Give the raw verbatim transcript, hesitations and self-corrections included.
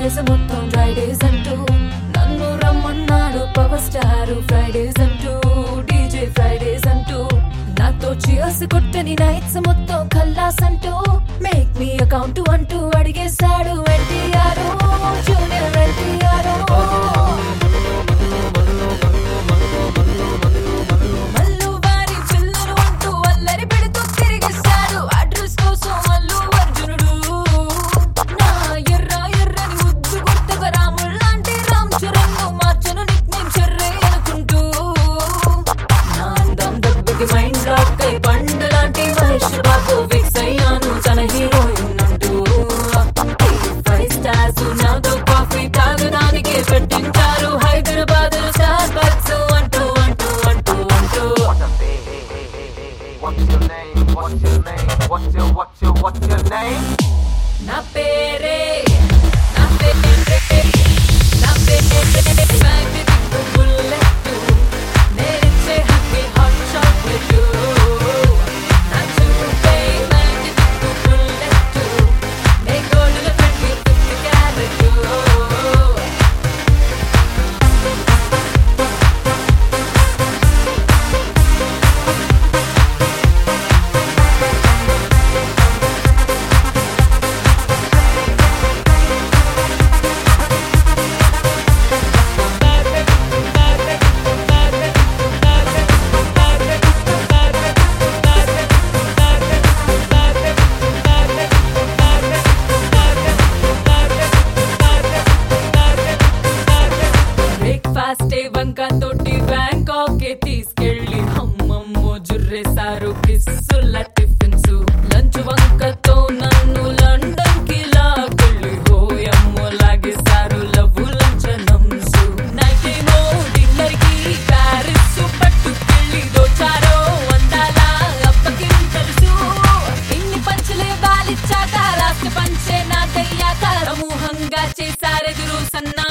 వయసు మొత్తం డ్రైడేస్ అంటూ నన్ను రమ్మన్నాడు పవర్ స్టార్ ఫ్రైడేస్ అంటూ డీజే ఫ్రైడేస్ అంటూ నాతో చియర్స్ కొట్టని నైట్స్ మొత్తం ఖల్లాస్ అంటూ మేక్ మీ అకౌంట్ అంటూ అడిగేశాడు ఎన్టీఆర్ జూనియర్ ఎన్టీఆర్ మల్లు వారి పిల్లలు అంటూ అల్లరి పెడుతూ తిరిగేశాడు అడ్రస్ కోసం మల్లు అర్జునుడు నా ఎర్ర ఎర్రని ముద్దు గుర్తుగా రాముడు లాంటి రామ్ చరణ్ మార్చను నిక్ నేమ్ చెర్రే అనుకుంటూ నా అందం దెబ్బకి మైండ్ బ్లాక్ అయి పండు లాంటి మహేష్ బాబు ఫిక్స్ అయ్యాను తన హీరోయిన్ అంటూ ఫైవ్ స్టార్స్ నాతో కాఫీ తాగడానికి పెట్టించారు హైదరాబాద్ స్టార్ బక్స్ అంటూ అంటూ అంటూ అంటూ What's your name? What's your name? What's your what's your what's your name? నా పేరే నా పేరే నా పేరే మ్యాగ్నెటిక్ బుల్లెట్ నేరిచ్చే హక్కి హాట్ చాక్లెట్ నా చూపే మ్యాగ్నెటిక్ బుల్లెట్ నే గోల్డ్ పెట్టి ఫిఫ్టీ క్యారెట్ బ్రేక్ఫాస్ట్ వంక తోటి బ్యాంకాక్ కే తీసుకెళ్ళి అమ్మమ్మో జుర్రేసారు కిస్సుల టిఫిన్స్ లంచ్ వంకతో నన్ను లండన్ కి లాకెళ్ళి హోయమ్మో లాగేశారు లవ్వు లంచనమ్స్ నైట్ ఏమో డిన్నర్ కి ప్యారిస్ పట్టుకెళ్ళి దోచారో అందాల అప్పకి తెలుసు ఇన్ని పంచులే బాలిచ్చాక లాస్ట్ పంచే నాకయ్యాక సమూహంగా చేశారెదురు సన్న